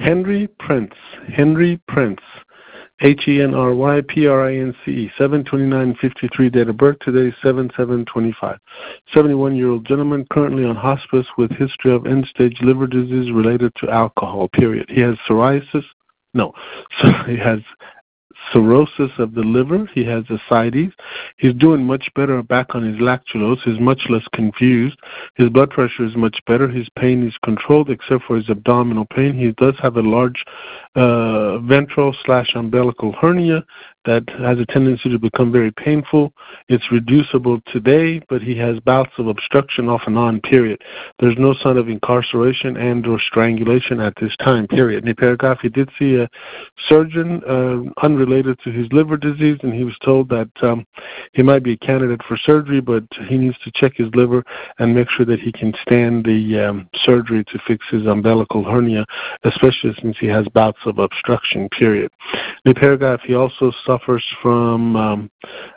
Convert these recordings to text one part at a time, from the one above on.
Henry Prince. Henry Prince. HenryPrince, 7/29/53, date of birth today, 7/7/25. 71-year-old gentleman currently on hospice with history of end-stage liver disease related to alcohol, period. He has psoriasis. No, so he has cirrhosis of the liver. He has ascites. He's doing much better back on his lactulose. He's much less confused. His blood pressure is much better. His pain is controlled except for his abdominal pain. He does have a large ventral/umbilical hernia that has a tendency to become very painful. It's reducible today, but he has bouts of obstruction off and on, period. There's no sign of incarceration and or strangulation at this time, period. In paragraph, he did see a surgeon unrelated to his liver disease, and he was told that he might be a candidate for surgery, but he needs to check his liver and make sure that he can stand the surgery to fix his umbilical hernia, especially since he has bouts of obstruction, period. In paragraph, he also suffers from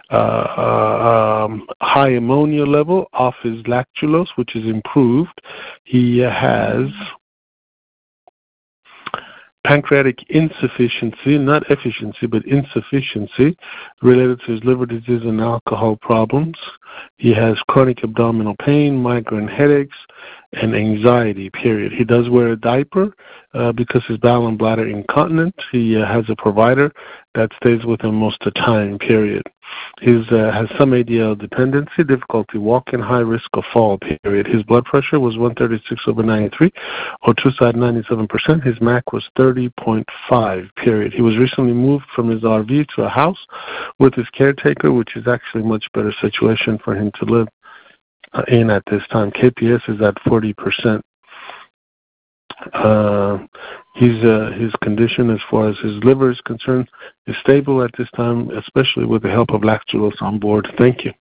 high ammonia level off his lactulose, which is improved. He has pancreatic insufficiency, not efficiency, but insufficiency related to his liver disease and alcohol problems. He has chronic abdominal pain, migraine headaches, and anxiety, period. He does wear a diaper because his bowel and bladder incontinent. He has a provider that stays with him most of the time, period. He has some ADL dependency, difficulty walking, high risk of fall, period. His blood pressure was 136/93, or two-side 97%. His MAC was 30.5, period. He was recently moved from his RV to a house with his caretaker, which is actually a much better situation for him to live in at this time. KPS is at 40%. His condition as far as his liver is concerned is stable at this time, especially with the help of lactulose on board. Thank you.